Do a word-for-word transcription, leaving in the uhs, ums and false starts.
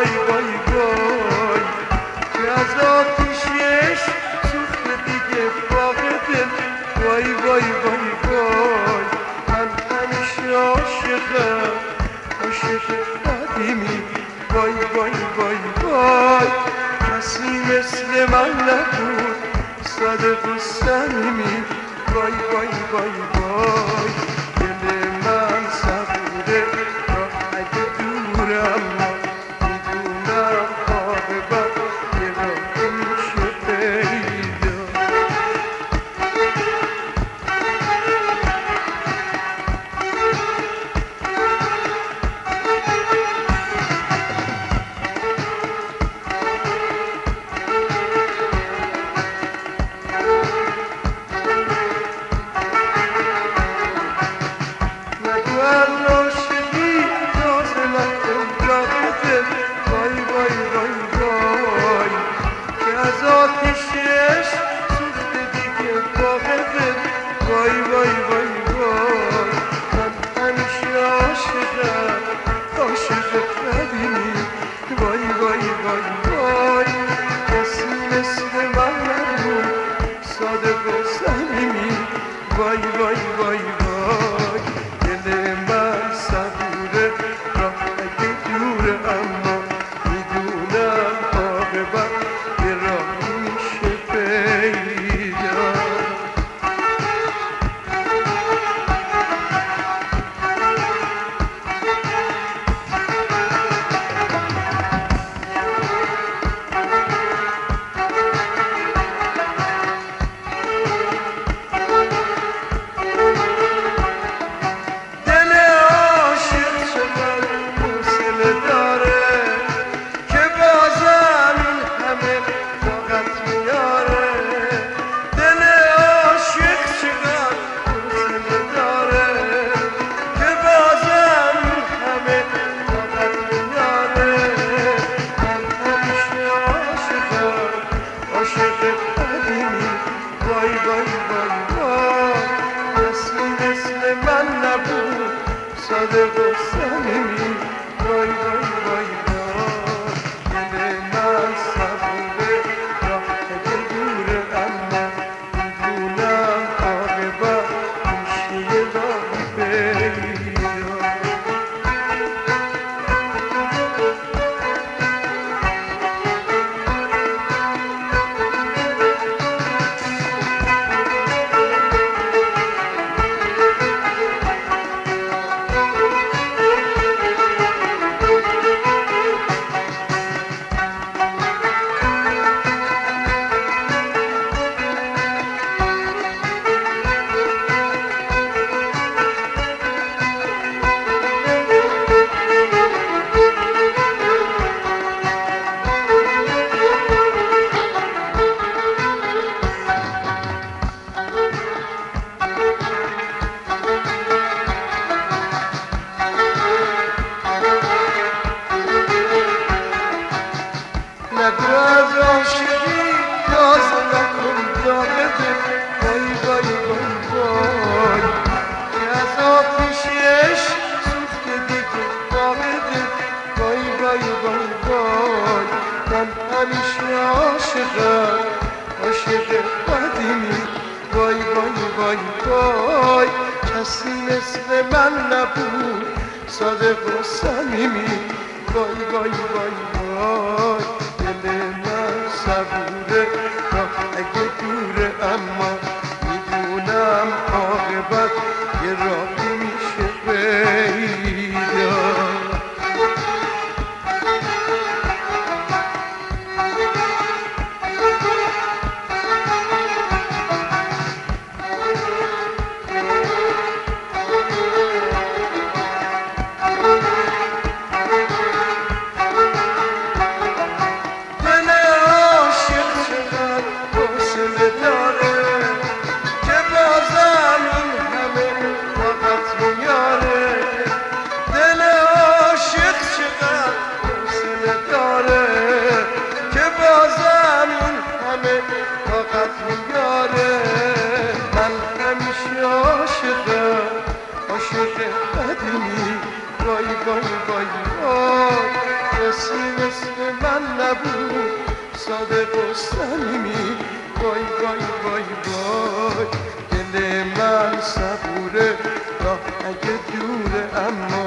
وای وای وای که از آتیشش سوخته دیگه باغ دل وای وای وای وای من همیشه عاشقم عاشق قدیمی وای وای وای وای کسی مثل من نبود صادق و صمیمی وای وای وای وای دل من صبوره راه اگه دورم میدونم عاقبت یه راه میشه پیدا آتیشش سوخته دیگه باغ دل وای وای وای وای من همیشه عاشقم عاشق قدیمی وای وای وای وای کسی مثل من نبود صادق و صمیمی وای وای وای وای دل من صبوره راه اگه دوره اما میدونم عاقبت یه راه وای وای وای وای کسی مثل من نبود صادق و صمیمی وای وای وای وای دل من صبوره راه اگه دوره اما میدونم عاقبت میشه یه راهی پیدا نگو از عاشقی تازه نکن داغ دل وای وای وای وای که از آتیشش سوخته دیگه باغ دل وای وای وای وای من همیشه عاشقم عاشق قدیمی وای وای وای وای کسی مثل من نبود صادق و صمیمی وای وای وای وای دل من صبوره راه اگه دوره اما میدونم عاقبت یه راهی میشه پیدا دل مثل من نبود صادق و صمیمی وای وای وای وای دل من صبوره راه اگه دوره اما